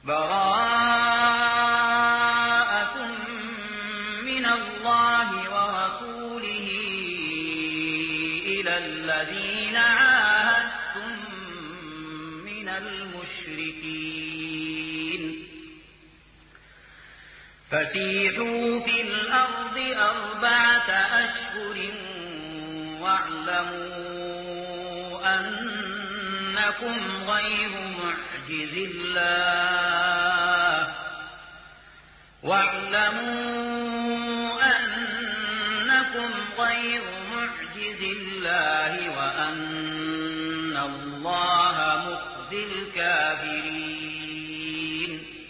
براءة من الله ورسوله إلى الذين عاهدتم من المشركين فسيحوا في الأرض 4 أشهر واعلموا أنكم غير معجز الله وأن الله مخزي الكافرين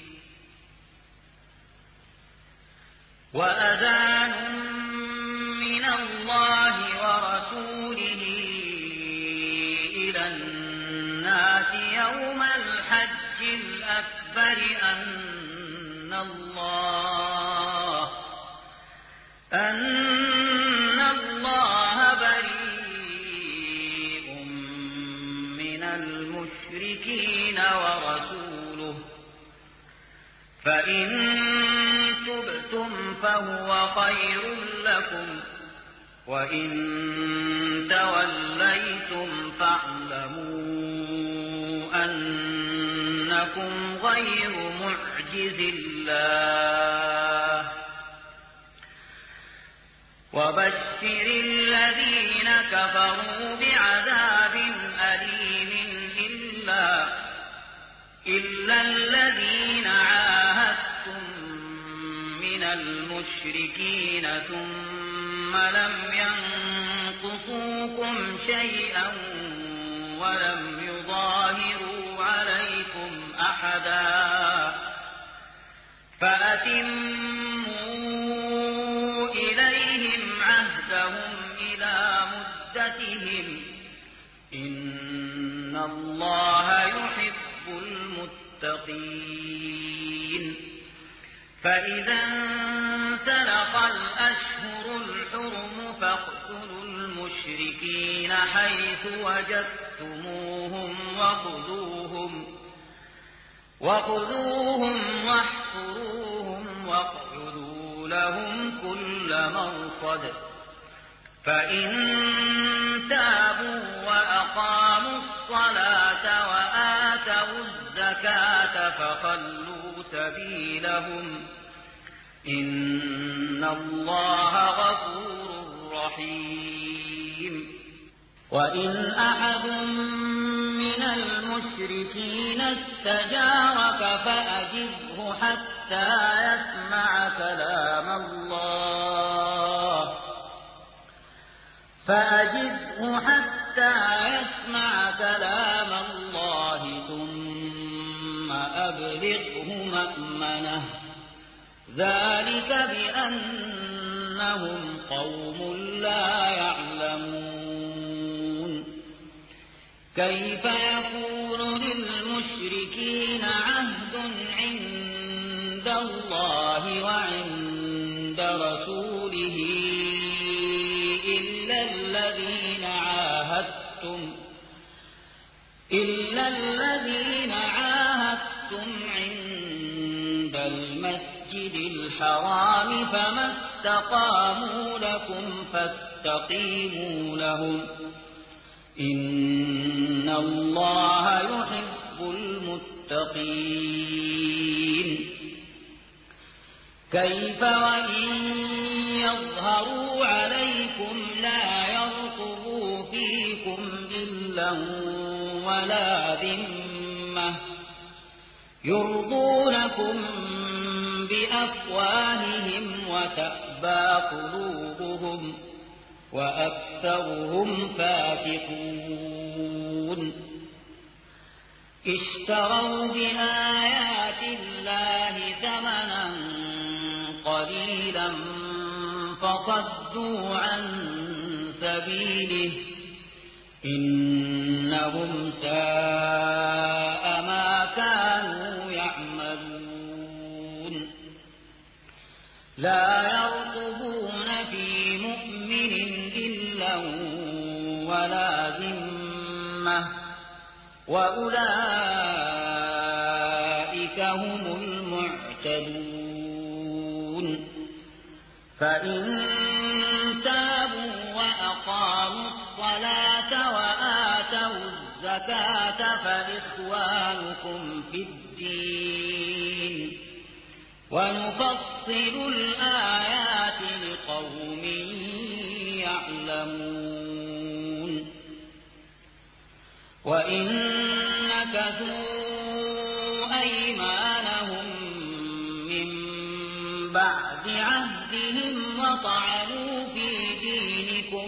وأذان من الله ورسوله إلى الناس يوم الحج الأكبر أن الله بريء من المشركين ورسوله فإن تبتم فهو خير لكم وإن توليتم فاعلموا أنكم غير معجز الله وبشر الذين كفروا بعذاب أليم إلا الذين عاهدتم من المشركين ثم لم ينقصوكم شيئا ولم يظاهروا عليكم أحدا فأتموا إليهم عهدهم إلى مدتهم إن الله يحب المتقين فإذا انسلخ الأشهر الحرم فاقتلوا المشركين حيث وجدتموهم وخذوهم واحصروهم واقعدوا لهم كل مرصد فإن تابوا وأقاموا الصلاة وآتوا الزكاة فخلوا سبيلهم إن الله غفور رحيم وإن أحد من المشركين استجارك فأجره حتى يسمع كلام الله ثم أبلغه مأمنه ذلك بأنهم قوم لا يعلمون كيف يكون للمشركين عهد عند الله وعند رسوله إلا الذين عاهدتم عند المسجد الحرام فما استقاموا لكم فاستقيموا لهم إن الله يحب المتقين كيف وإن يظهروا عليكم لا يرقبوا فيكم إلا ولا ذمة يرضونكم بأفواههم وتأبى قلوبهم وأكثرهم فاسقون اشتروا بآيات الله ثمنا قليلا فصدوا عن سبيله إنهم ساء ما كانوا يعملون لا يرقبون في مؤمن إلا ولا ذمة وأولئك أولئك هم المعتدون فإن تابوا وأقاموا الصلاة وآتوا الزكاة فإخوانكم في الدين ونفصل الآيات لقوم يعلمون وإن نكثوا أيمانهم من بعد عهدهم وطعنوا في دينكم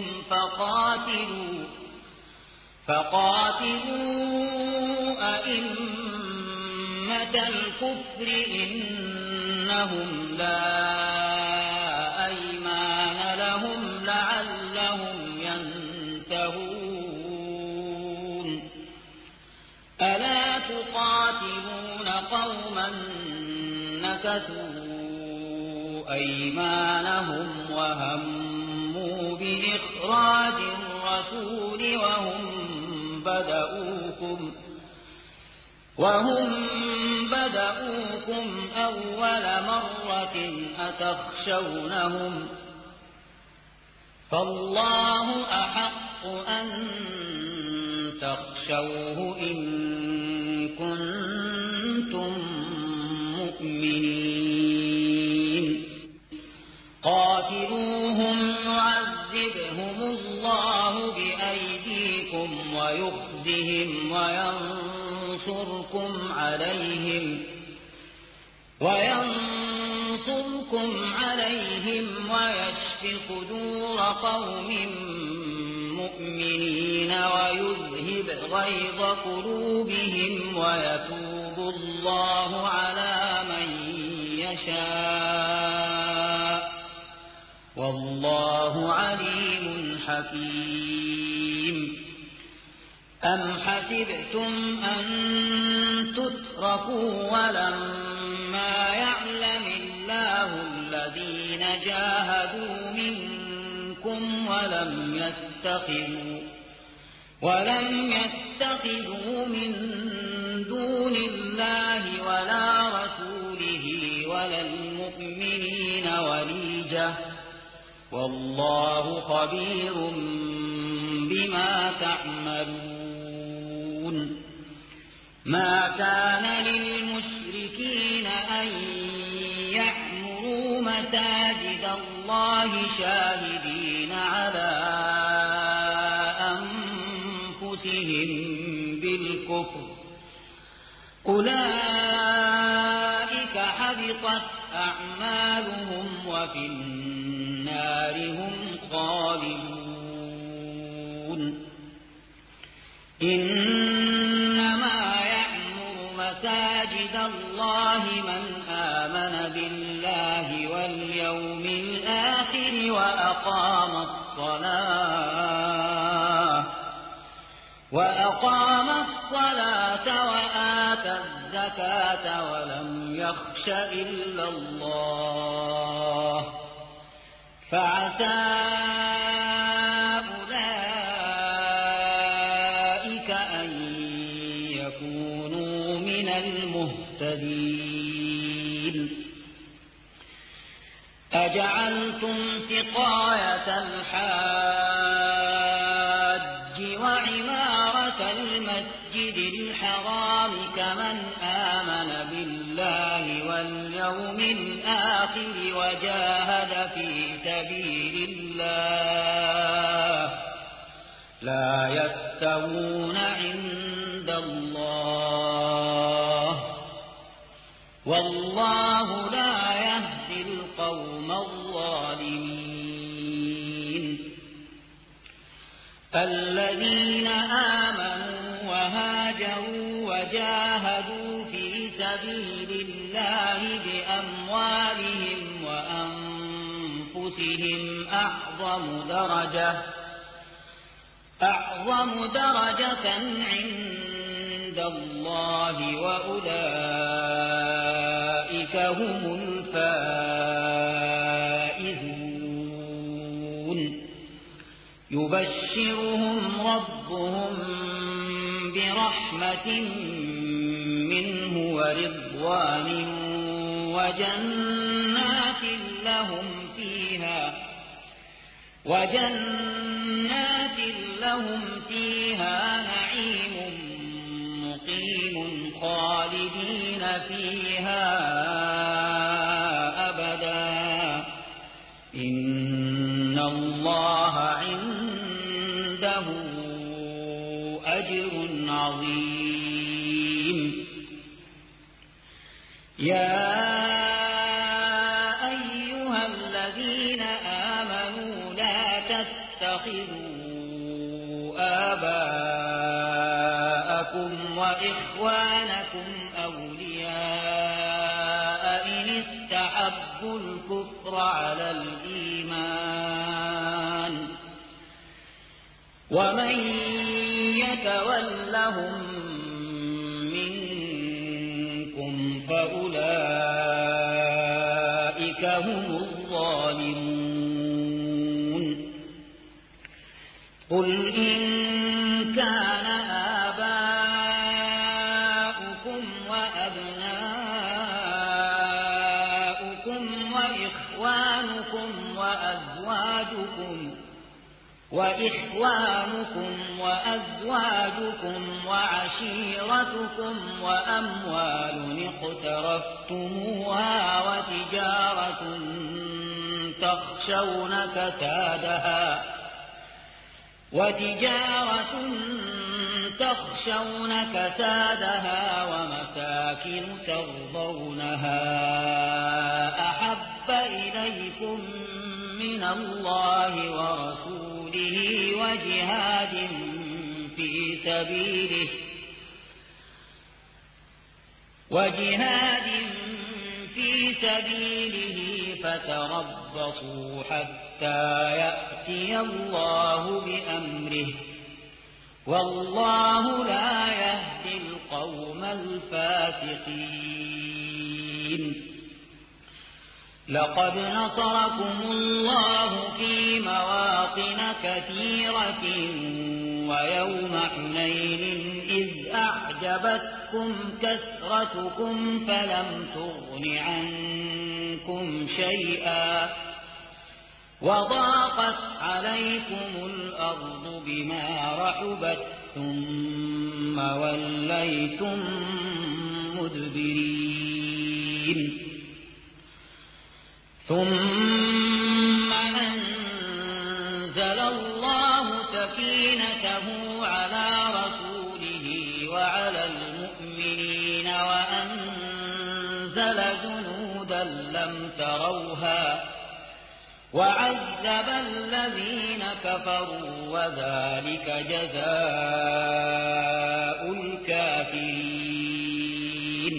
فقاتلوا أئمة الكفر إنهم لا أيمان لهم لعلهم ينتهون ألا تقاتلون قوما نكثوا أيمانهم وهموا بإخراج الرسول وهم بدؤوكم أول مرة أتخشونهم فالله أحق أن تخشوه إن كنتم مؤمنين قاتلوهم يعذبهم الله بأيديكم ويخزهم وينصركم عليهم ويشف صدور قوم مؤمنين ويذهب غيظ قلوبهم ويتوب الله على من يشاء والله عليم حكيم أم حسبتم أن تتركوا ولما يعلم الله الذين جاهدوا منكم ولم يتخذوا من دون الله ولا رسوله ولا المؤمنين وليجة والله خبير بما تعملون ما كان للمشركين أن يعمروا مساجد الله شاهدين على أنفسهم بالكفر أولئك حبطت أعمالهم وفي النار هم خالدون إنما يعمر مساجد الله من آمن بالله واليوم الآخر وأقام الصلاة وآتى الزكاة ولم يخش إلا الله فعسى أولئك أن يكونوا من المهتدين أجعلتم سقاية الحاج وعمارة المسجد الحرام كمن آمن بالله واليوم الآخر وجاهد في سبيل الله لا يستوون عند الله والله لا يهدي القوم الظالمين الذين آمنوا وهاجروا وجاهدوا في سبيل الله بأموالهم وأنفسهم أعظم درجة عند الله وأولئك هم الفائزون يبشرهم ربهم برحمة منه ورضوان وجنات لهم فيها نعيم مقيم خالدين فيها أبدا إن الله عنده أجر عظيم. يا أيها الذين آمنوا لا تتخذوا آباءكم وإخوانكم أولياء إن استحبوا الكفر على الإيمان ومن يتولهم منكم فأولئك هم الظالمون. قل إن كان آباؤكم وأبناؤكم وإخوانكم وأزواجكم وعشيرتكم وأموال اقترفتموها وتجارة تخشون كسادها ومساكن ترضونها أحب إليكم من الله ورسوله وجهاد في سبيله فتربصوا حتى يأتي الله بأمره والله لا يهدي القوم الفاسقين. لقد نصركم الله في مواطن كثيرة ويوم حنين إذ أعجبتكم كثرتكم فلم تغن عنكم شيئا وضاقت عليكم الأرض بما رحبت ثم وليتم مدبرين. ثم أنزل الله سكينته على رسوله وعلى المؤمنين وأنزل جنودا لم تروها وعذب الذين كفروا وذلك جزاء الكافرين.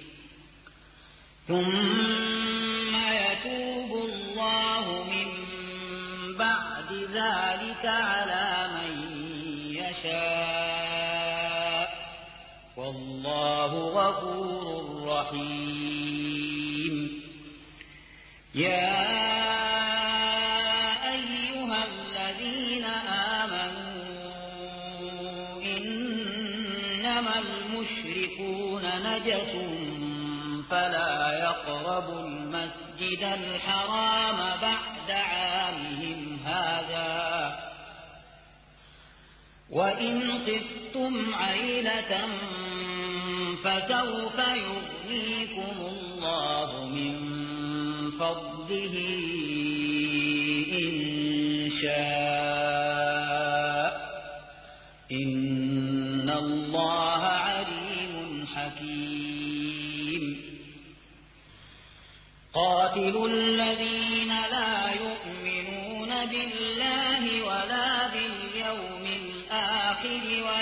ثم يتوب الله من بعد ذلك على من يشاء والله غفور رحيم. يا أيها الذين آمنوا إنما المشركون نجس فلا يقربوا المسجد الحرام بعد عامهم هذا وإن خفتم عيلة فسوف يغنيكم الله من فضله إن شاء إن الله عليم حكيم. قاتلوا الذين لا يؤمنون بالله ولا باليوم الآخر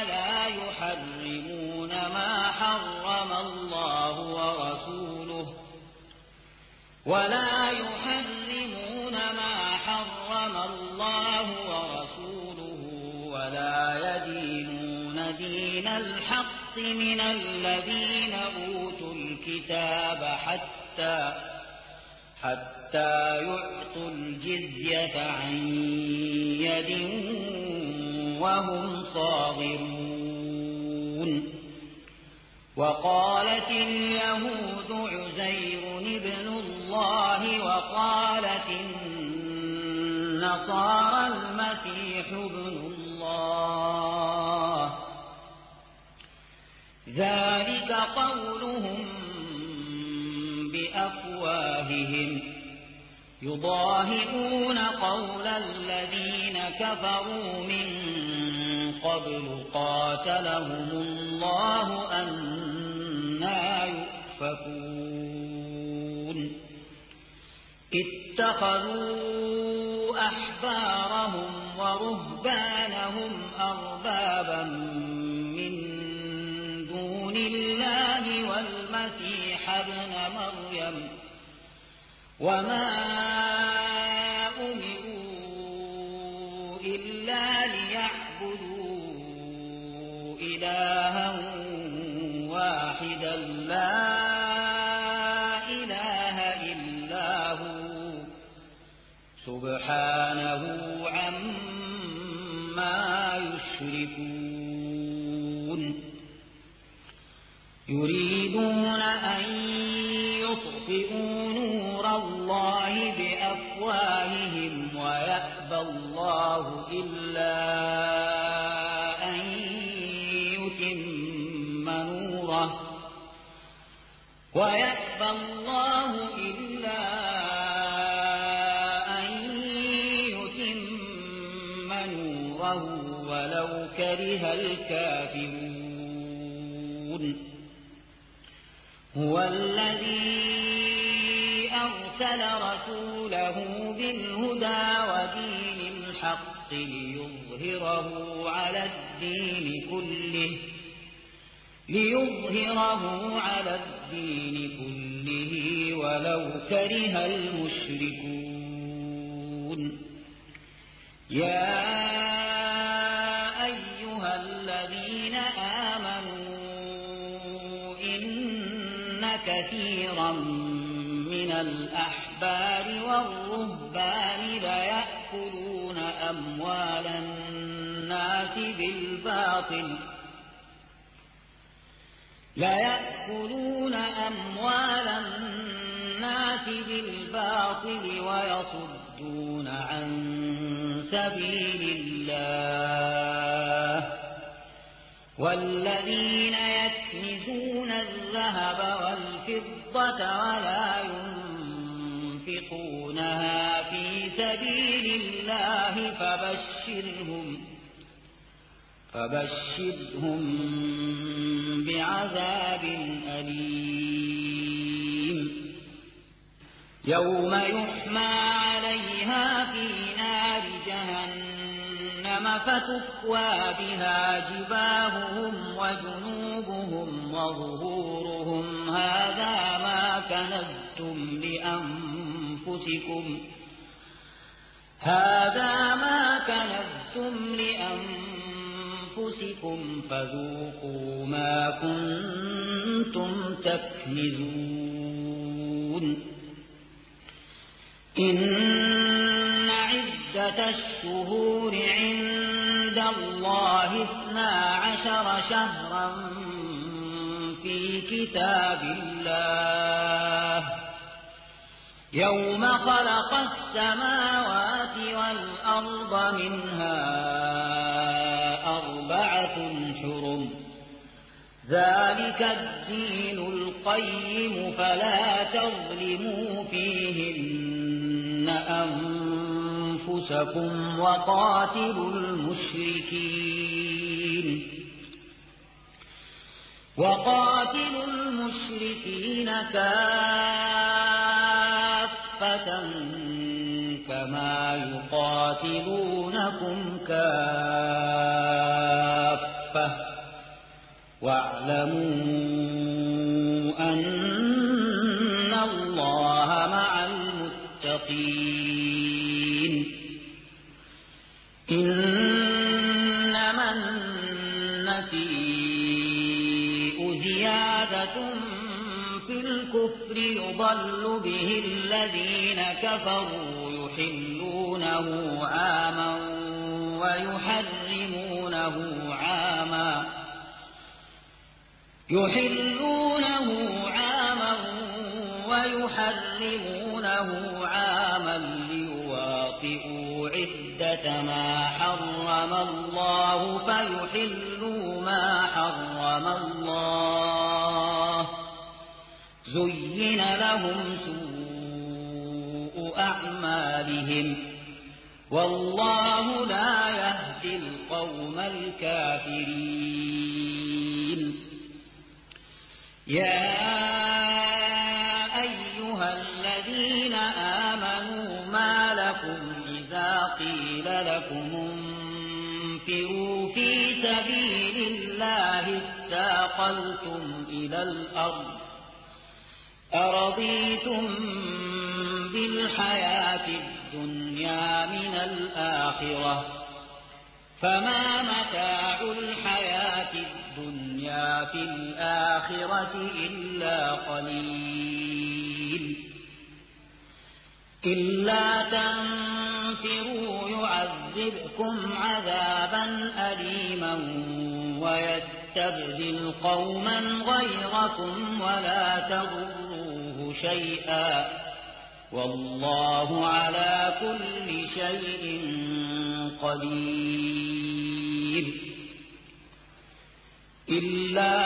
ولا يحرمون ما حرم الله ورسوله ولا يدينون دين الحق من الذين أوتوا الكتاب حتى يعطوا الجزية عن يد وهم صاغرون. وقالت اليهود عزير ابن الله وقالت النصارى المسيح ابن الله ذلك قولهم بأفواههم يضاهئون قول الذين كفروا من قبل قاتلهم الله أنى يؤفكون اتخذوا أحبارهم ورهبانهم أربابا من دون الله والمسيح ابن مريم وما أمروا إلا ليعبدوا إلها واحدا لا إله إلا هو سبحانه عما يشركون يريدون أن يطفئوا نور الله بأفواههم ويأبى الله إلا أن يتم نوره ولو كره الكافرون هو الذي أرسل رسوله بالهدى ودين الحق ليظهره على الدين كله ولو كره المشركون يا أيها الذين آمنوا إن كثيرا من الأحبار والرهبان ليأكلون أموال الناس بالباطل ويصدون عن سبيل الله والذين يكنزون الذهب والفضة ولا ينفقونها في سبيل الله فبشرهم بعذاب أليم يوم يحمى عليها في نار جهنم فتكوى بها جباههم وجنوبهم وظهورهم هذا ما كنزتم لأنفسكم فذوقوا ما كنتم تكنزون إن عدة الشهور عند الله 12 شهرا في كتاب الله يوم خلق السماوات والأرض منها 4 حرم ذلك الدين القيم فلا تظلموا فيهن أنفسكم وقاتلوا المشركين كافة كما يقاتلونكم كافة واعلموا أن الله مع المتقين إنما النسيء زيادة في الكفر يضل به الذين كفروا يحلونه عاما ويحرمونه يحلونه عاما ويحرمونه عاما ليواطئوا عدة ما حرم الله فيحلوا ما حرم الله زين لهم سوء أعمالهم والله لا يهدي القوم الكافرين يا أيها الذين آمنوا ما لكم إذا قيل لكم انفروا في سبيل الله اثاقلتم إلى الأرض أرضيتم بالحياة الدنيا من الآخرة فما متاع الحياة الدنيا في الآخرة إلا قليل إلا تنفروا يعذبكم عذابا أليما ويستبدل قوما غيركم ولا تضروه شيئا والله على كل شيء قدير إلا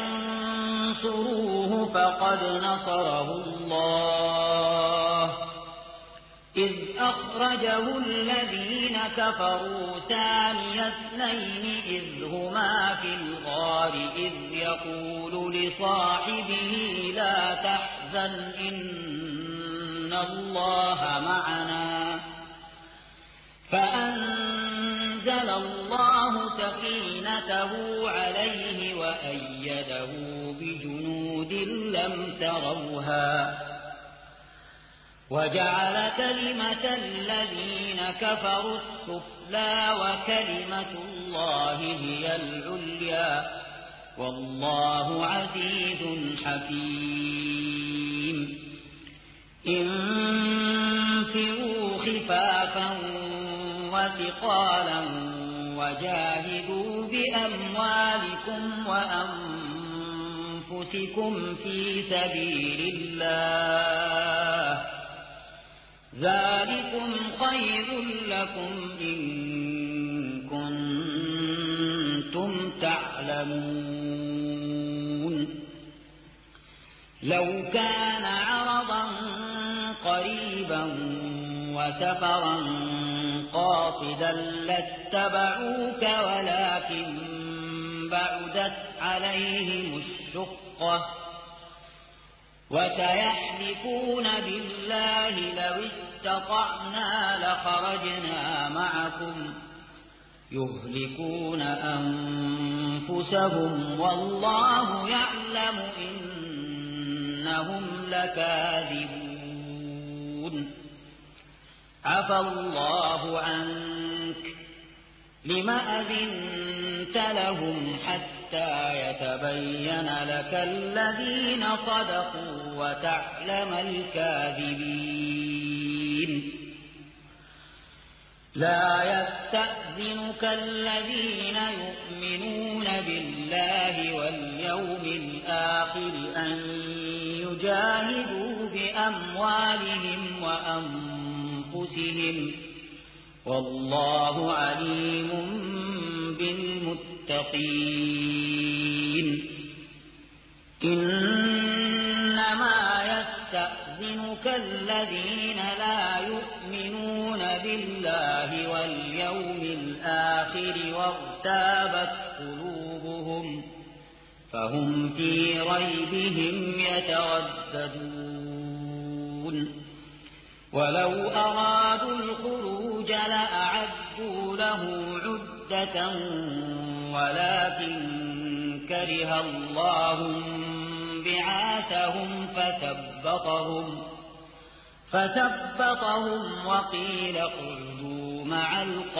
تنصروه فقد نصره الله إذ أخرجه الذين كفروا ثاني اثنين إذ هما في الغار إذ يقول لصاحبه لا تحزن إن الله معنا فأنزل الله سكينته عليه وأيده بجنود لم تروها وجعل كلمة الذين كفروا السفلى وكلمة الله هي العليا والله عزيز حكيم انفروا خفافا وثقالا وجاهدوا بأموالكم وأنفسكم في سبيل الله ذلكم خير لكم إن كنتم تعلمون لو كان عرضا قريبا وسفرا قاصدا لاتبعوك ولكن بعدت عليهم الشقة وسيحلفون بالله لو استطعنا لخرجنا معكم يهلكون أنفسهم والله يعلم إنهم لكاذبون عفى الله عنك لم أذنت لهم حتى يتبين لك الذين صدقوا وتعلم الكاذبين لا يستأذنك الذين يؤمنون بالله واليوم الآخر أن يجاهدوا بأموالهم وأنفسهم والله عليم بالمتقين إنما يستأذنك الذين لا يؤمنون بالله واليوم الآخر وارتابت قلوبهم فهم في ريبهم يترددون ولو أرادوا الخروج لأعدوا له عدة ولكن كره الله بعاثهم فثبطهم وقيل اقعدوا مع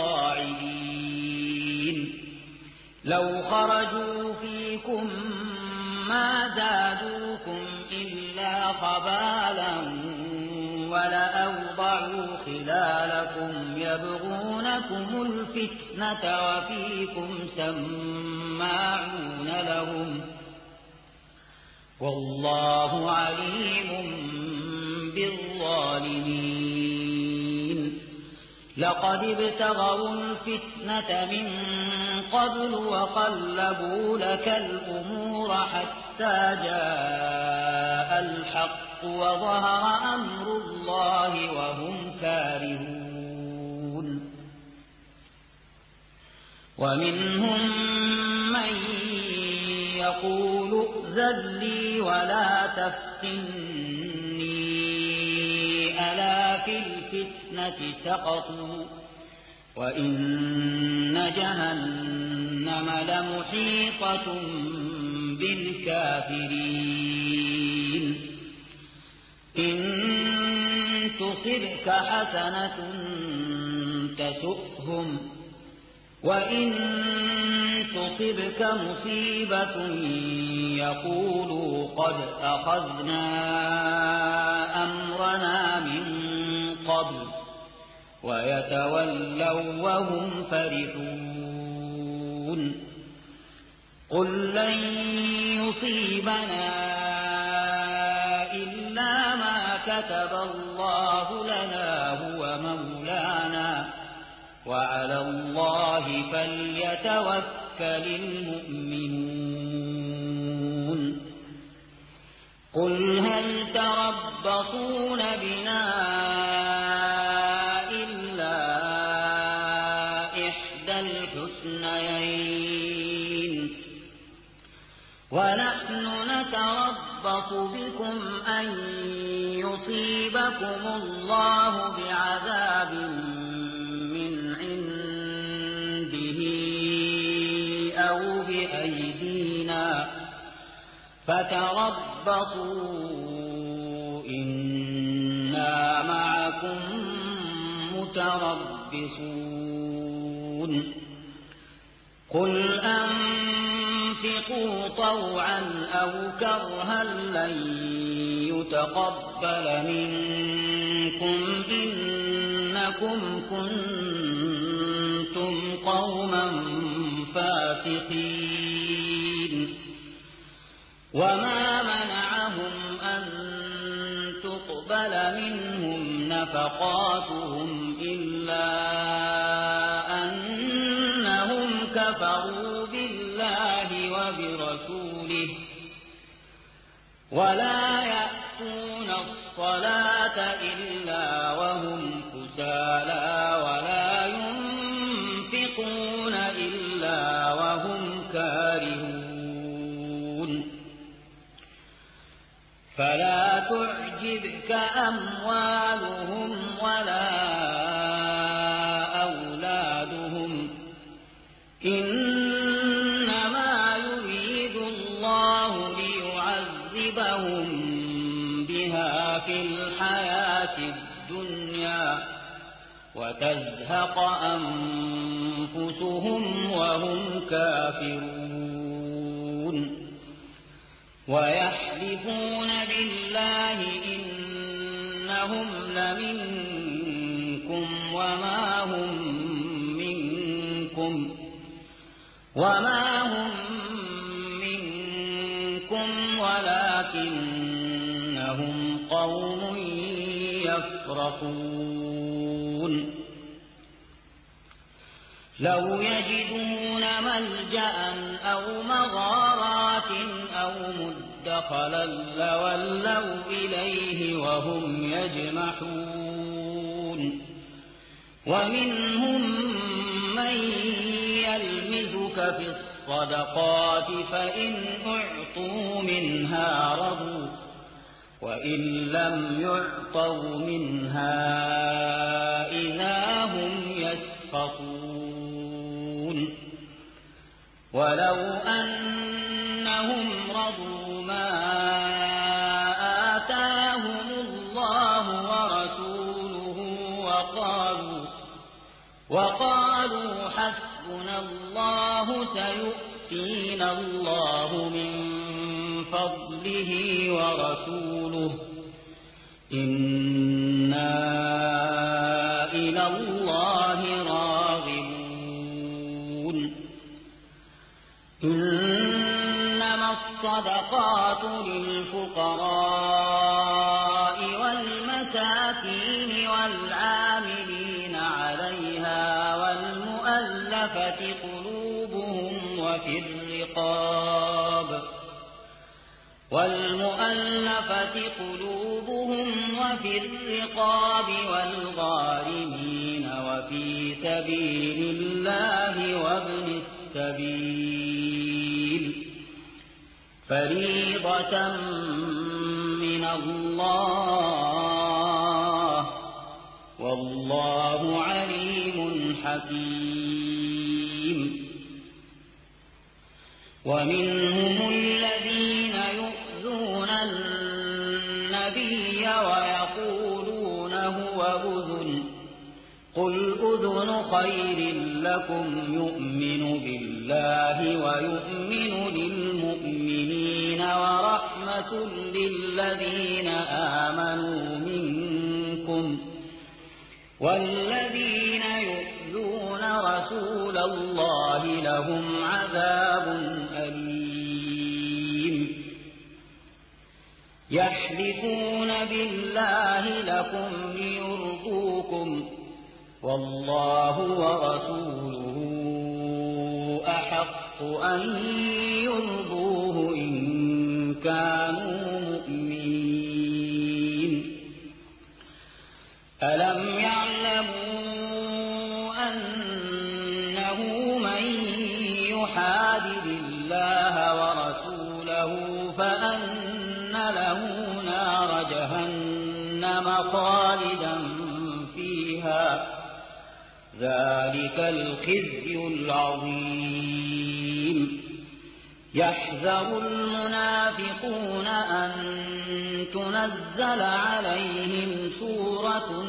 القاعدين لو خرجوا فيكم ما زادوكم إلا خبالا ولأوضعوا خلالكم يبغونكم الفتنة وفيكم سماعون لهم والله عليم بالظالمين لقد ابتغوا الفتنة من قبل وقلبوا لك الأمور حتى جاء الحق وظهر أمر الله وهم كارهون ومنهم من يقول ائذن لي ولا تفتني ألا في الفتنة سقطوا وإن جهنم لمحيطة بالكافرين إن تصبك حسنة تسؤهم وإن تصبك مصيبة يقولوا قد أخذنا أمرنا من قبل ويتولوا وهم فرحون قل لن يصيبنا إلا ما كتب الله لنا هو مولانا وعلى الله فليتوكل المؤمنون قل هل تربصون بنا إلا إحدى الحسنيين ونحن نتربص بكم أن يصيبكم الله بعذاب أو بأيدينا فتربصوا إنا معكم متربصون قل أنفقوا طوعا أو كرها لن يتقبل منكم إنكم كنتم قوما فاسقين وما منعهم أن تقبل منهم نفقاتهم إلا أنهم كفروا بالله وبرسوله ولا يأتون الصلاة إلا وهم كسالى ولا ينفقون إلا وهم كارهون فلا تعجبك أموالهم ولا أولادهم إنما يريد الله ليعذبهم بها في الحياة الدنيا وتزهق أنفسهم وهم كافرون ويحلفون بالله إنهم لمنكم وما هم منكم ولكنهم قوم يفرقون لو يجدون ملجأ أو مغارات أو مدخلا لولوا إليه وهم يجمحون ومنهم من يلمزك في الصدقات فإن أعطوا منها رضوا وإن لم يعطوا منها إذا هم يسخطون ولو أنهم رضوا ما آتاهم الله ورسوله وقالوا حسبنا الله سيؤتينا الله من فضله ورسوله إنا إلى الله راغبون إنما الصدقات لله والمساكين والعاملين عليها والمؤلفة قلوبهم وفي الرقاب والغارمين وفي سبيل الله وابن السبيل فريضة من الله والله عليم حكيم. ومنهم الذين يؤذون النبي ويقولون هو أذن قل أذن خير لكم يؤمن بالله ويؤمن للمؤمنين ورحمة للذين آمنوا منكم والذين يؤذون رسول الله لهم عذاب أليم. يحلفون بالله لكم ليرضوكم والله ورسوله أحق أن يرضوه إن كانوا مؤمنين. ألم يعلموا أنه من يحادد الله ورسوله فأن له نار جهنم خالدا فيها ذلك الخزي العظيم. يحذر المنافقون أن تنزل عليهم سورة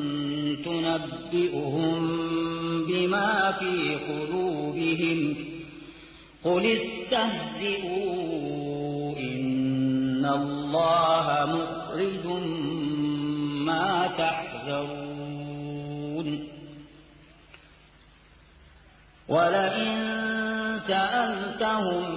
تنبئهم بما في قلوبهم قل استهزئوا إن الله مخرج ما تحذرون. ولئن سألتهم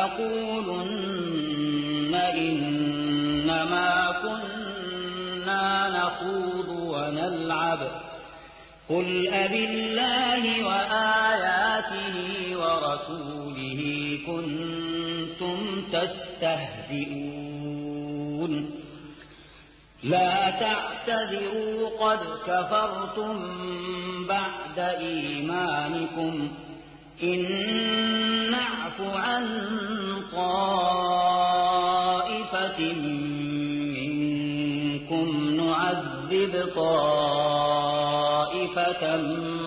ليقولن إنما كنا نخوض ونلعب قل أبالله وآياته ورسوله كنتم تستهزئون لا تعتذروا قد كفرتم بعد إيمانكم إن نعف عن طائفة منكم نعذب طائفة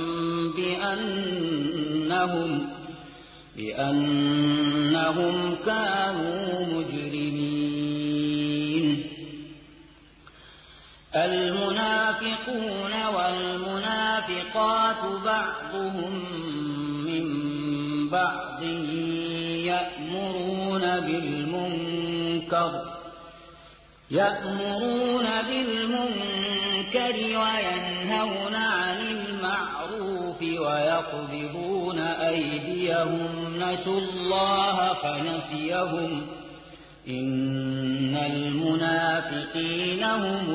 بأنهم كانوا مجرمين. المنافقون والمنافقات بعضهم من بعض يأمرون بالمنكر وينهون عن المعروف ويقبضون أيديهم نسوا الله فنسيهم إن المنافقين هم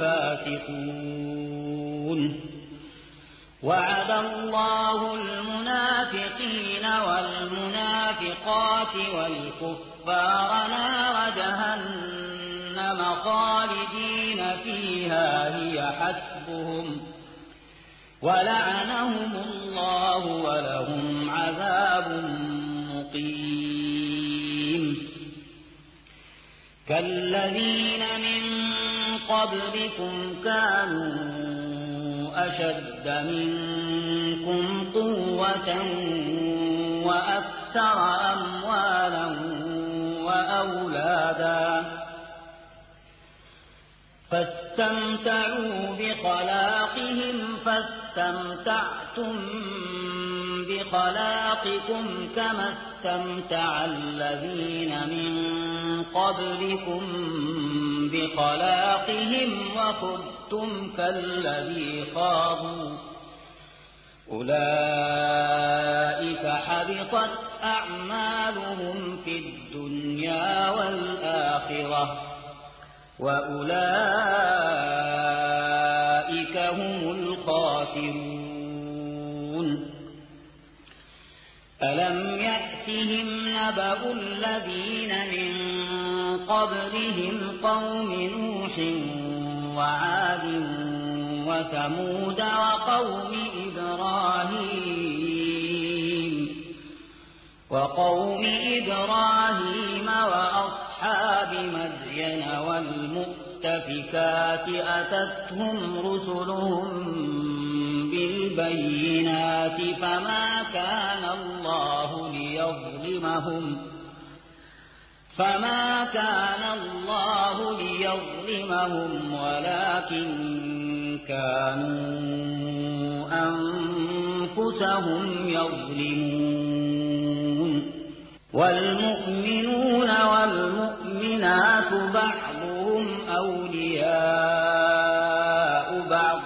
الفاسقون. وعد الله المنافقين والمنافقات والكفار نار جهنم خالدين فيها هي حسبهم ولعنهم الله ولهم عذاب مقيم. كالذين من قبلكم كانوا أشد منكم قوة وأكثر أموالا وأولادا فاستمتعوا بخلاقهم فاستمتعتم بخلاقكم كما استمتع الذين من قبلكم بخلاقهم وخذتم كالذي خاضوا أولئك حبطت أعمالهم في الدنيا والآخرة وأولئك خاسرون ألم يأتهم نبأ الذين من قبلهم قوم نوح وعاد وثمود وقوم إبراهيم وأصحاب مدين والمؤتفكات أتتهم رسلهم بالبينات فما كان الله ليظلمهم ولكن كانوا أنفسهم يظلمون والمؤمنون والمؤمنات بعضهم أولياء بعض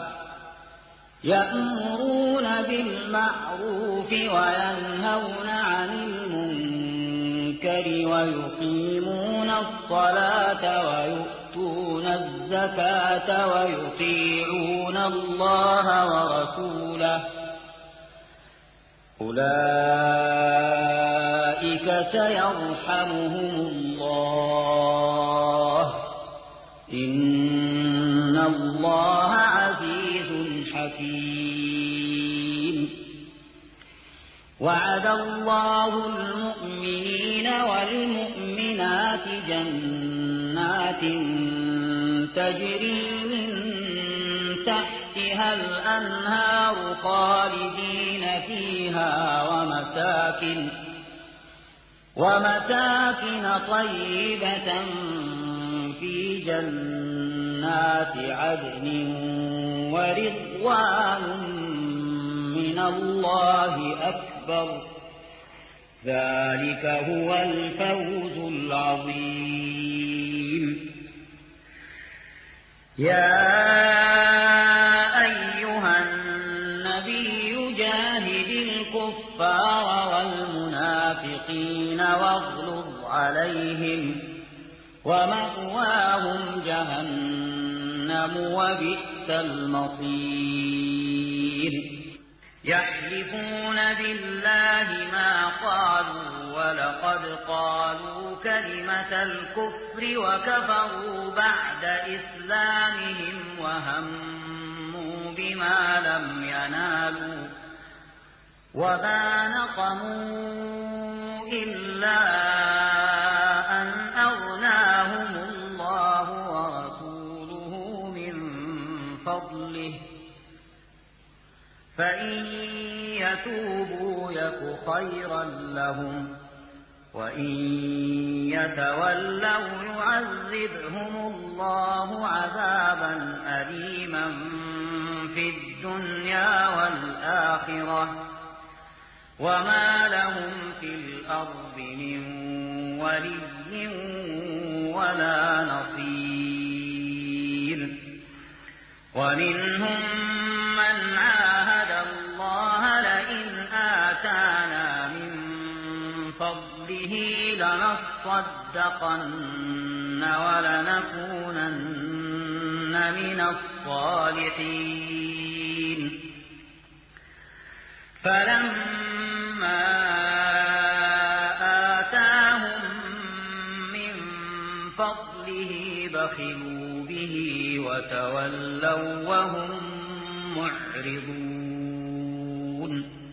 يأمرون بالمعروف وينهون عن المنكر ويقيمون الصلاة ويؤتون الزكاة ويطيعون الله ورسوله أولئك سيرحمهم الله إن الله عزيز حكيم وعد الله المؤمنين والمؤمنات جنات تجري من تحتها الأنهار خالدين فيها ومساكن طيبة في جنات عدن ورضوان من الله أكبر ذلك هو الفوز العظيم يا أيها النبي جاهد الكفار والمنافقين واغلظ عليهم ومأواهم جهنم وبئس المصير يحلفون بالله ما قالوا ولقد قالوا كلمة الكفر وكفروا بعد إسلامهم وهموا بما لم ينالوا وما نقموا إلا أن أغناهم الله ورسوله من فضله فإن يتوبوا يك خيرا لهم وإن يتولوا يعذبهم الله عذابا أليما في الدنيا والآخرة وما لهم في الأرض من ولي ولا نصير ومنهم من عاهد الله لئن آتانا من فضله لنصدقن ولنكونن من الصالحين فلما آتاهم من فضله بخلوا به وتولوا وهم معرضون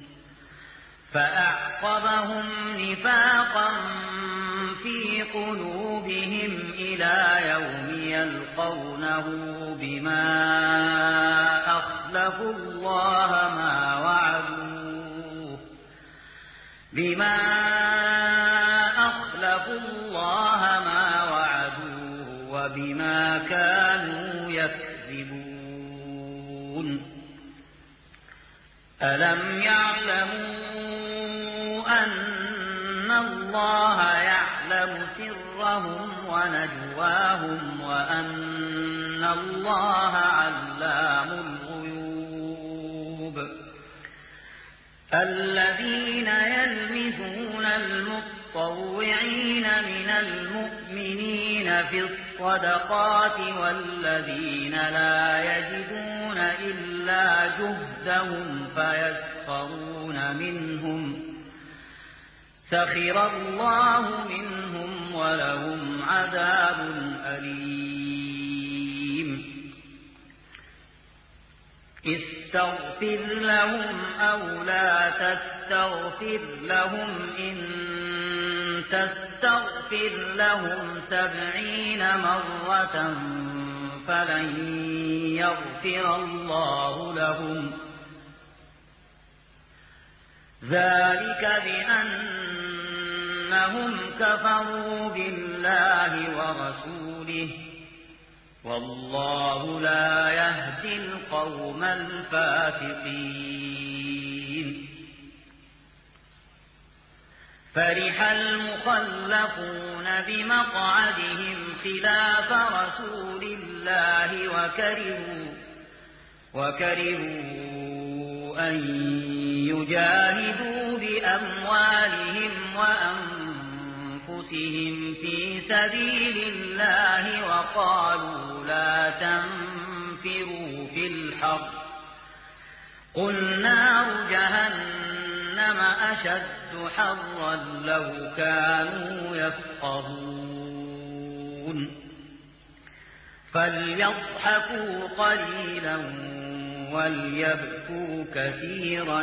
فأعقبهم نفاقا في قلوبهم إلى يوم يلقونه بما أخلفوا الله ما وعدوه وبما كانوا يكذبون ألم يعلموا أن الله يعلم سرهم ونجواهم وأن الله علام الغيوب الذين يلمزون المطوعين من المؤمنين في الصدقات والذين لا يجدون إلا جهدهم فيسخرون منهم سخر الله منهم ولهم عذاب أليم استغفر لهم أو لا تستغفر لهم إن تستغفر لهم 70 مرة فلن يغفر الله لهم ذلك بأنهم كفروا بالله ورسوله والله لا يهدي القوم الفاسقين فرح المخلفون بمقعدهم خلاف رسول الله وكرهوا أن يجاهدوا بأموالهم وأنفسهم في سبيل الله وقالوا لا تنفروا في الحر قل نار جهنم أشد حرا لو كانوا يفقهون فليضحكوا قليلا وليبكوا كثيرا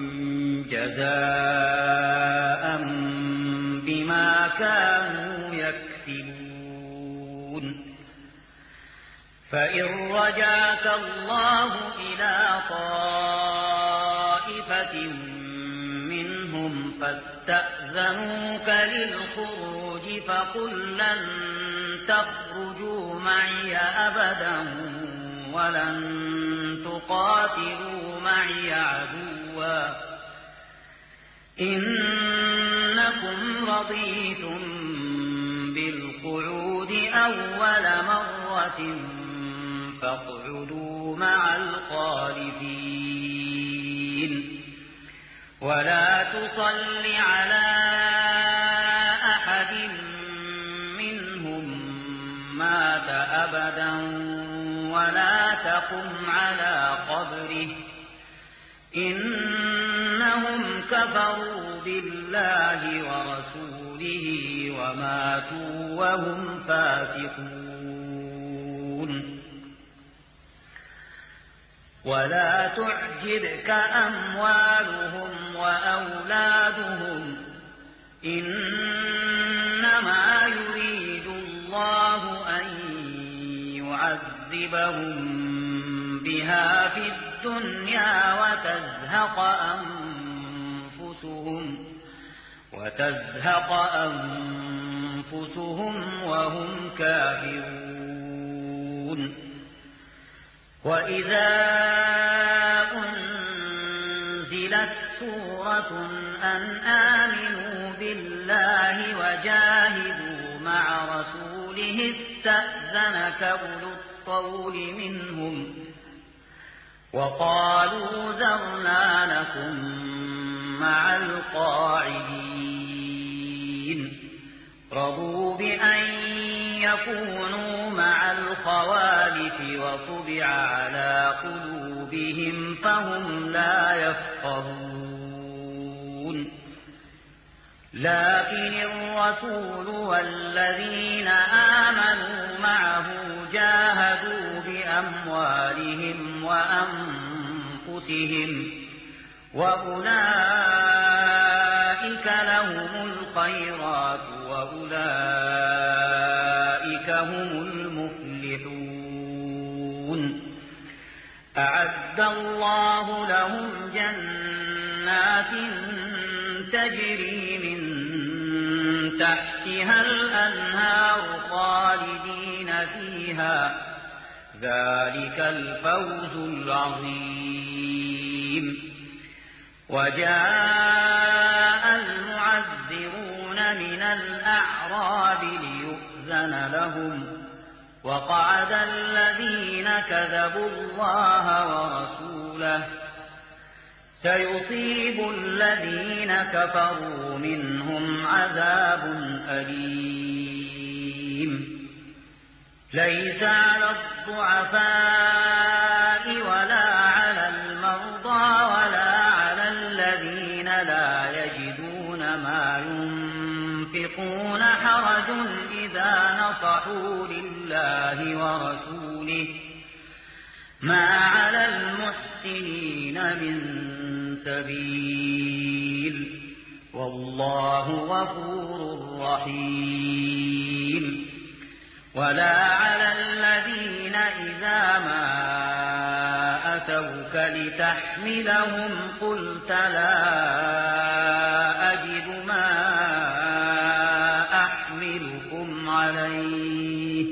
جزاء بما كانوا يكسبون فإن رجعك الله إلى طائفة منهم فاستأذنوك للخروج فقل لن تخرجوا معي أبدا ولن تقاتلوا معي عدوا إنكم رضيتم بالقعود أول مرة فاقعدوا مع الخالفين ولا تصل على أحد منهم مات أبدا ولا تقم على قبره إنهم كفروا بالله ورسوله وماتوا وهم فاسقون ولا تعجبك أموالهم وأولادهم إنما يريد الله أن يعذبهم بها في الدنيا وتزهق أنفسهم وهم كافرون وإذا أنزلت سورة أن آمنوا بالله وجاهدوا مع رسوله استأذنك أولو الطول منهم وقالوا ذرنا لكم مع القاعدين رضوا بأن يكونوا مع الخوالف وطبع على قلوبهم فهم لا يفقهون لكن الرسول والذين آمنوا معه جاهدوا بأموالهم وأنفسهم وأولئك لهم الخيرات وأولئك هم المفلحون أعد الله لهم جنات تجري من تحتها الأنهار خالدين فيها ذلك الفوز العظيم وجاء المعذرون من الأعراب ليؤذن لهم وقعد الذين كذبوا الله ورسوله سيصيب الذين كفروا منهم عذاب أليم ليس على الضعفاء ولا ورسوله ما على المحسنين من سبيل والله غفور رحيم ولا على الذين إذا ما أتوك لتحملهم قلت لا أجد ما أحملكم عليه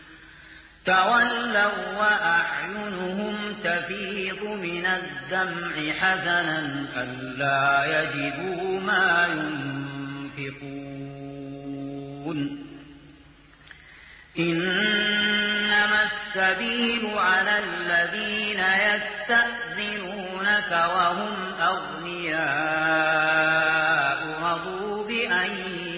تولوا وأعينهم تفيض من الدمع حزنا ألا يجدوا ما ينفقون إنما السبيل على الذين يستأذنونك وهم أغنياء رضوا بأن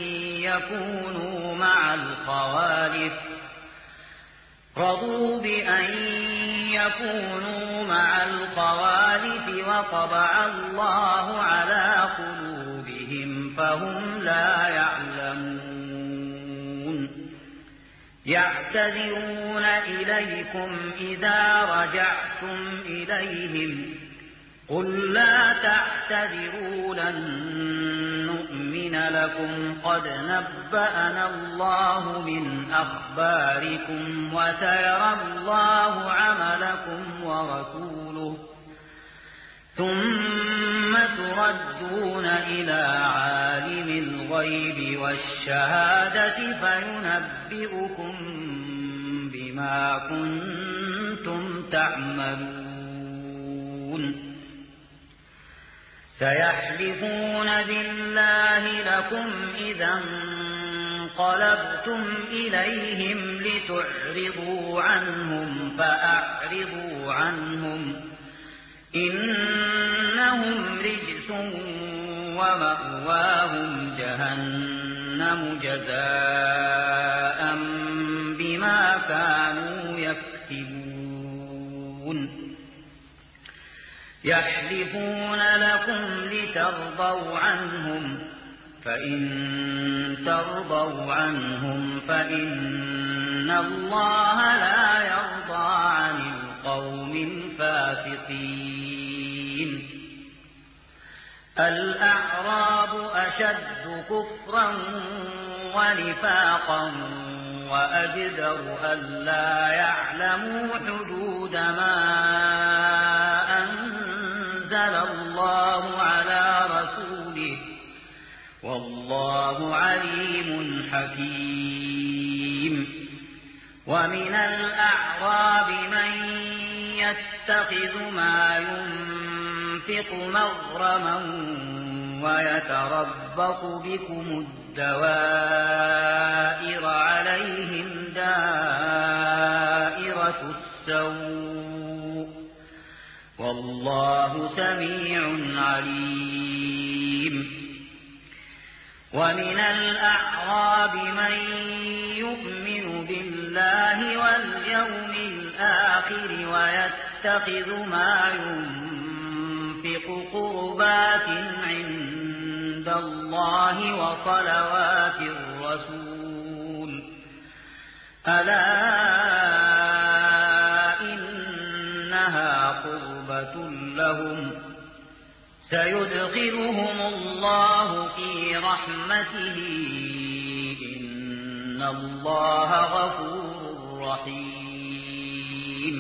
يكونوا مع الخوالف وطبع الله على قلوبهم فهم لا يعلمون يعتذرون إليكم إذا رجعتم إليهم قل لا تعتذروا لن نؤمن لكم قد نبأنا الله من أخباركم وسيرى الله عملكم ورسوله ثم تردون إلى عالم الغيب والشهادة فينبئكم بما كنتم تعملون سيحلفون بالله لكم إذا انقلبتم إليهم لتعرضوا عنهم فأعرضوا عنهم إنهم رجس ومأواهم جهنم جزاء بما كانوا يكسبون يحلفون لكم لترضوا عنهم فإن ترضوا عنهم فإن الله لا يرضى عن القوم الفاسقين الأعراب أشد كفرا ونفاقا وأجدر ألا يعلموا حدود ما أنزل الله على رسوله والله عليم حكيم ومن الأعراب من يتخذ ما ينفق مغرما ويتربص بكم الدوائر عليهم دائرة السوء والله سميع عليم ومن الأعراب من يؤمن بالله واليوم الآخر ويتخذ ما ينفق قربات عند الله وصلوات الرسول ألا إنها قربة لهم سيدخلهم الله في رحمته إن الله غفور رحيم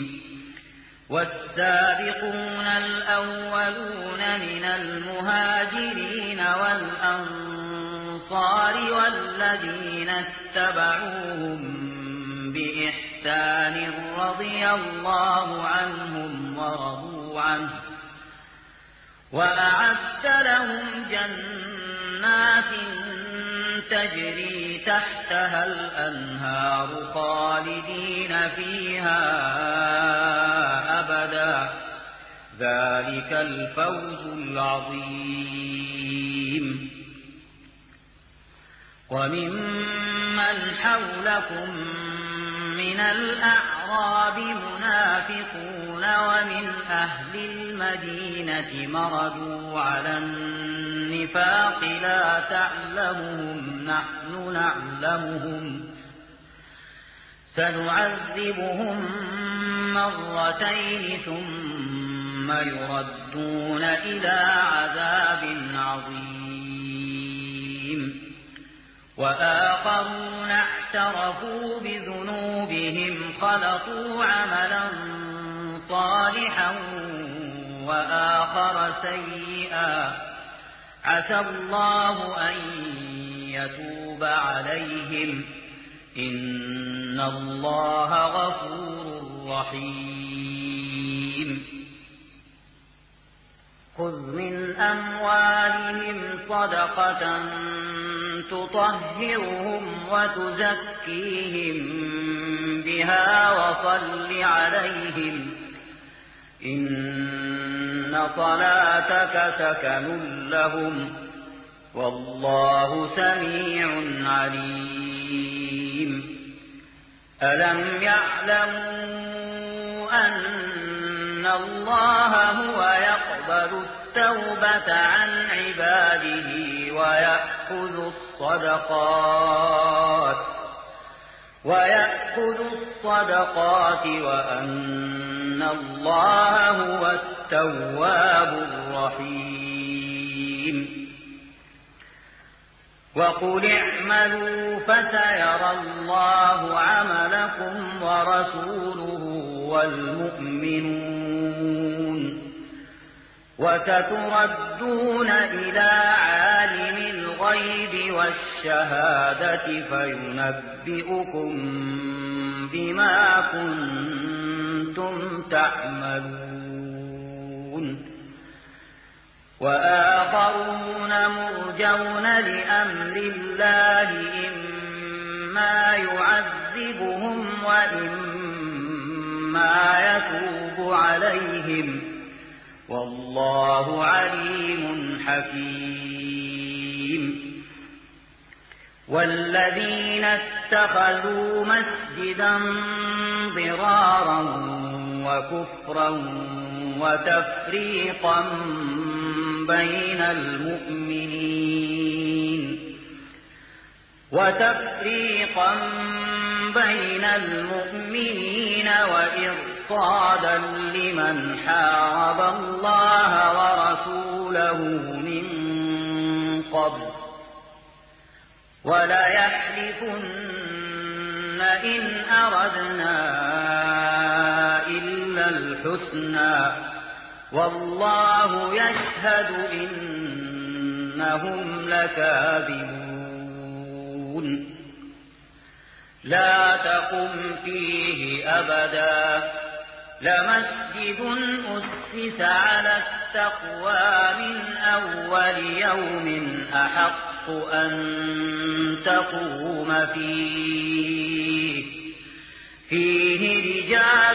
والسابقون الأولون من المهاجرين والأنصار والذين اتبعوهم بإحسان رضي الله عنهم ورضوا عنه وأعد لهم جنات تجري تحتها الأنهار خالدين فيها أبدا ذلك الفوز العظيم وممن حولكم من الأعراب منافقون ومن أهل المدينة مردوا على النفاق لا تعلمهم نحن نعلمهم سنعذبهم مرتين ثم يردون إلى عذاب عظيم وآخرون اعترفوا بذنوبهم خلطوا عملا صالحا وآخر سيئا عسى الله أن يتوب عليهم إن الله غفور رحيم خذ من أموالهم صدقة تطهرهم وتزكيهم بها وصل عليهم إن صلاتك سكن لهم والله سميع عليم ألم يعلموا أن الله هو يقبل التوبة عن عباده ويأخذ الصدقات وأن الله هو التواب الرحيم وقل اعملوا فسيرى الله عملكم ورسوله والمؤمنون وستردون إلى عالم الغيب والشهادة فينبئكم بما كنتم تعملون وآخرون مرجون لأمر الله إما يعذبهم وإما يتوب عليهم والله عليم حكيم والذين اتخذوا مسجدا ضرارا وكفرا وتفريقا بين المؤمنين وإرصادا لمن حارب الله ورسوله من قبل ولا يحلفن إن أردنا إلا الحسنى والله يشهد إنهم لكاذبون لا تقم فيه أبدا لمسجد أسس على التقوى من أول يوم أحق أن تقوم فيه رجال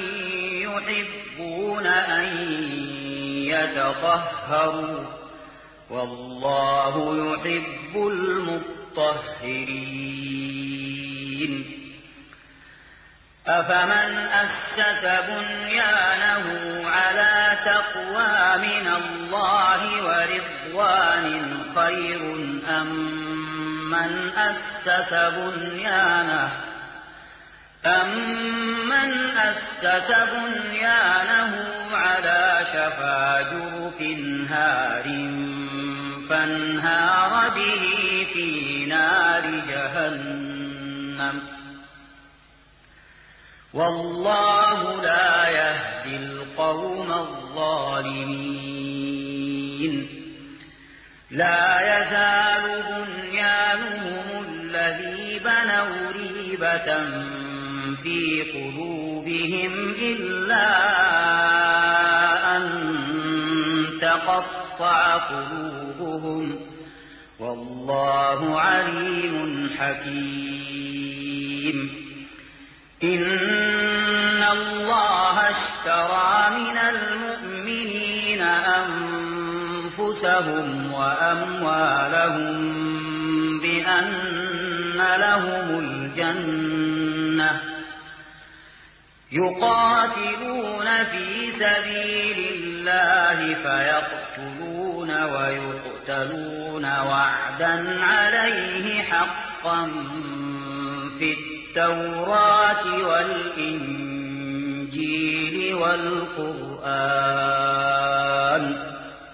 يحبون أن يتطهروا والله يحب المطهرين أفمن أسس بنيانه على تقوى من الله ورضوان خير أم من أسس بنيانه على شفا جرف هار فانهار به في نار جهنم والله لا يهدي القوم الظالمين لا يزال بنيانهم الذي بنوا ريبة في قلوبهم إلا أن تقطع قلوبهم والله عليم حكيم إن الله اشترى من المؤمنين أنفسهم وأموالهم بأن لهم الجنة يقاتلون في سبيل الله فيقتلون ويقتلون وعدا عليه حقا في التوراة والإنجيل والقرآن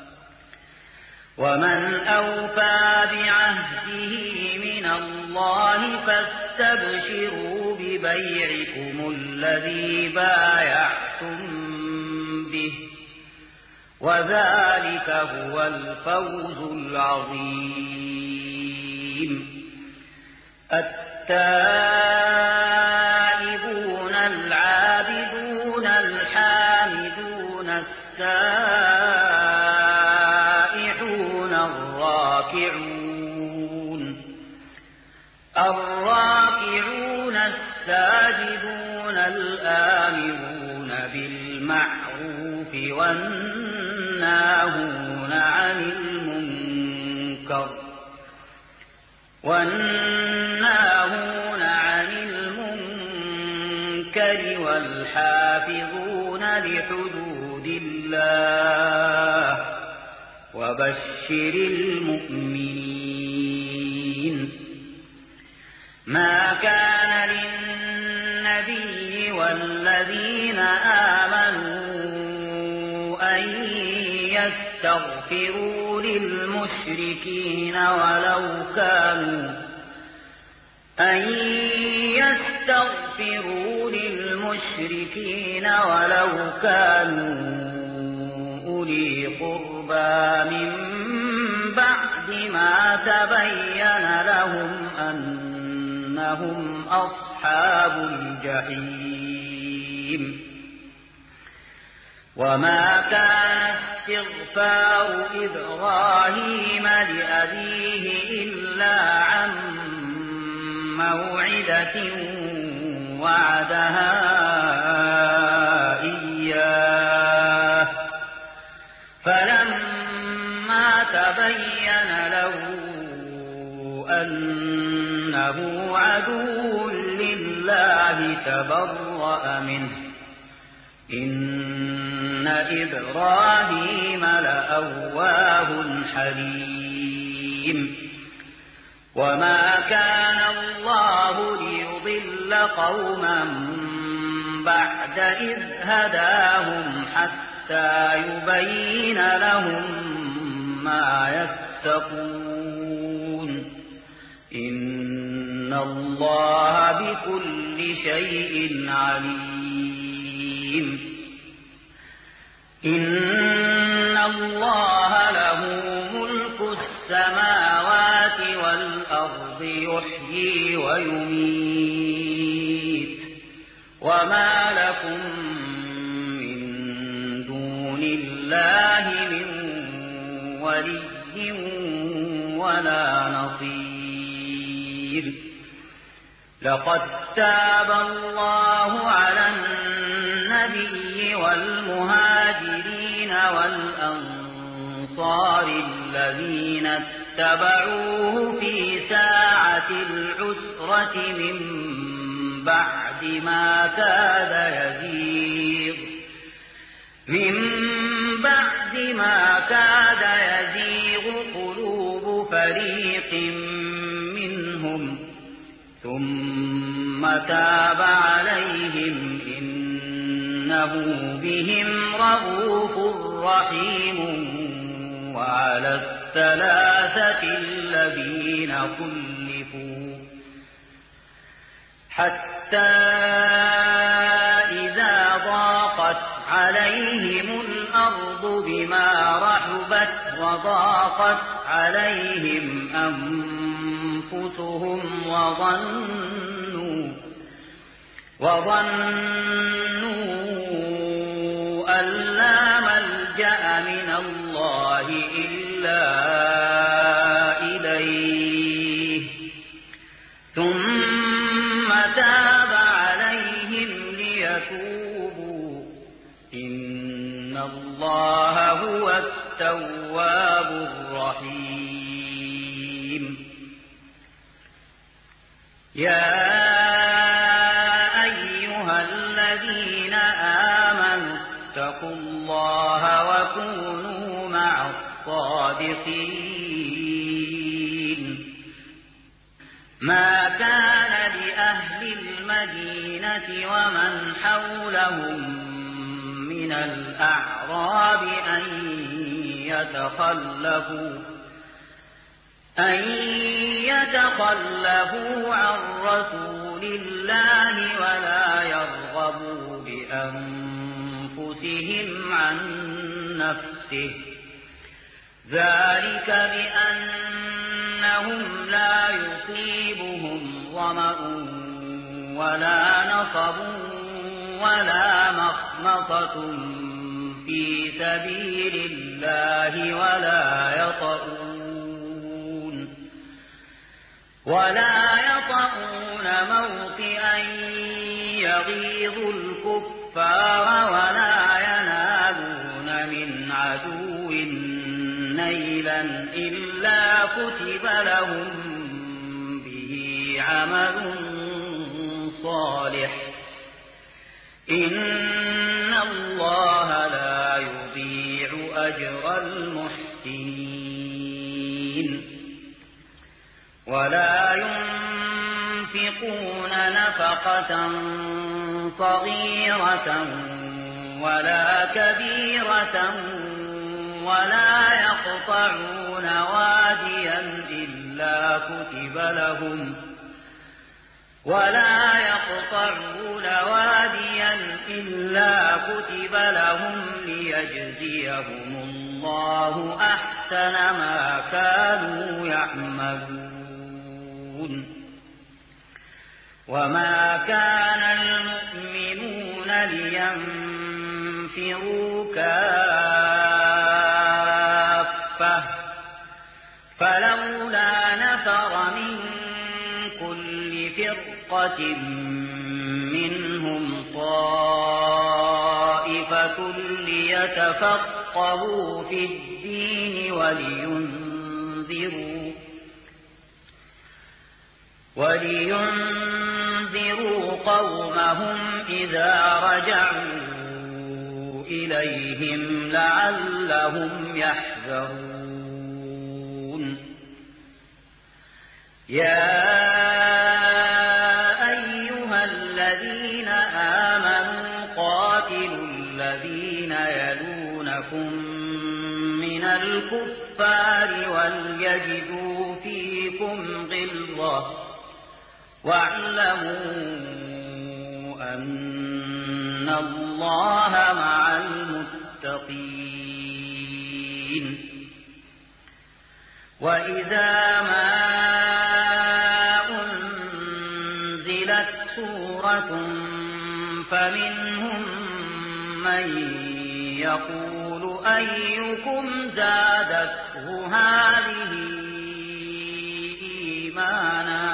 ومن أوفى بعهده من الله فاستبشروا ببيعكم الذي بايعتم به وذلك هو الفوز العظيم. التائبون العابدون الحامدون السائحون الراكعون الساجدون الآمرون بالمعروف والناهون عن المنكر والحافظون لحدود الله وبشر المؤمنين. ما كان للنبي والذين آمنوا أن يستغفروا للمشركين ولو كانوا أولي قربى من بعد ما تبين لهم أنهم أصحاب الجحيم. وما كان استغفار إبراهيم لأبيه إلا عن موعدة وعدها إياه فلما تبين له أنه عدو لله تبرأ منه إن إبراهيم لأواه حليم. وما كان الله ليضل قوما بعد إذ هداهم حتى يبين لهم ما يتقون إن الله بكل شيء عليم. إن الله له ملك السماوات والأرض يحيي ويميت وما لكم من دون الله من ولي ولا نصير. لقد تاب الله على النبي والمهاجرين والأنصار الذين اتبعوه في ساعة العسرة من بعد ما كاد يزيغ قلوب فريق منهم ثم تاب عليهم إنه بهم رءوف رحيم. وعلى الثلاثة الذين خلفوا حتى إذا ضاقت عليهم الأرض بما رحبت وضاقت عليهم أنفسهم وظنوا أن لا ملجأ من الله إلا إليه ثم تاب عليهم ليتوبوا إن الله هو التواب الرحيم. يا أيها الذين آمنوا اتقوا الله وكونوا مع الصادقين. ما كان لأهل المدينة ومن حولهم من الأعراب أن يتخلفوا عن رسول الله ولا يرغبوا بأنفسهم عن نفسه، ذلك بأنهم لا يصيبهم ظمأ ولا نصب ولا مخمصة في سبيل الله ولا يطؤون موطئا يغيظ الكفار ولا ينالون من عدو نيلا إلا كتب لهم به عمل صالح، إن الله لا يضيع أجر المحسنين. ولا ينفقون نفقة صغيرة ولا كبيرة ولا يقطعون واديا إلا كتب لهم ليجزيهم الله أحسن ما كانوا يعملون. وما كان المؤمنون لينفروا كافة، فلولا نفر من كل فرقة منهم طائفة ليتفقهوا في الدين ولينذروا قومهم إذا رجعوا إليهم لعلهم يحذرون. يا أيها الذين آمنوا قاتلوا الذين يلونكم من الكفار وليجدوا فيكم غلظة واعلموا أن الله مع المتقين. وإذا ما أنزلت سورة فمنهم من يقول أيكم زادته هذه إيمانا،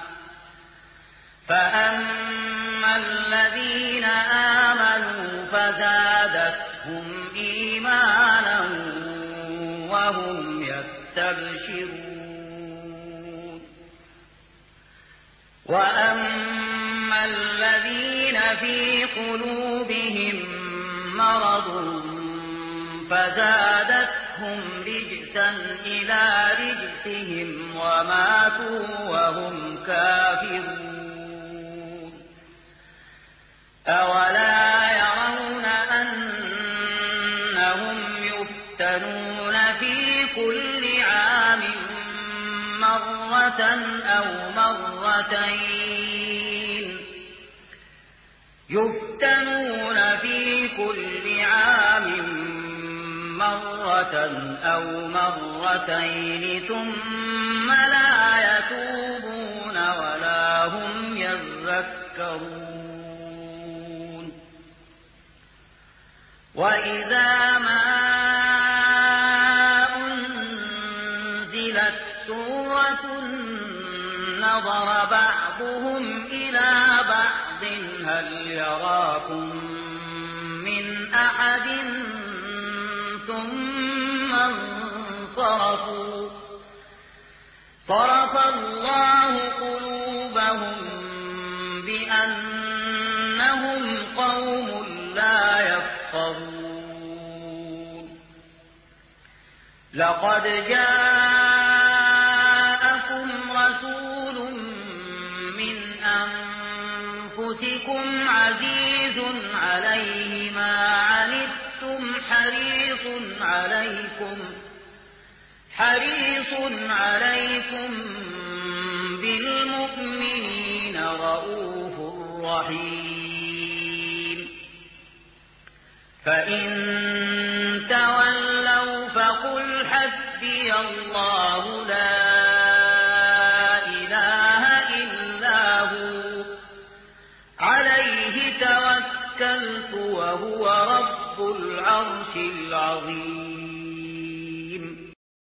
فأما الذين آمنوا فزادتهم إيمانا وهم يستبشرون، وأما الذين في قلوبهم مرض فزادتهم رجسا إلى رجسهم وماتوا وهم كافرون. أولا يرون أنهم يفتنون في كل عام مرة أو مرتين، ثم لا يتوبون ولا هم يذكرون. وإذا ما أنزلت سورة نظر بعضهم إلى بعض هل يراكم من أحد ثم انصرفوا، صرف الله قلوبهم بأنهم قوم لا يفقهون. لقد جاءكم رسول من أنفسكم عزيز عليه ما عنتم حريص عليكم بالمؤمنين رؤوف رحيم. فإن تولوا فقل حسبي الله لا إله إلا هو عليه توكلت وهو رب العرش العظيم.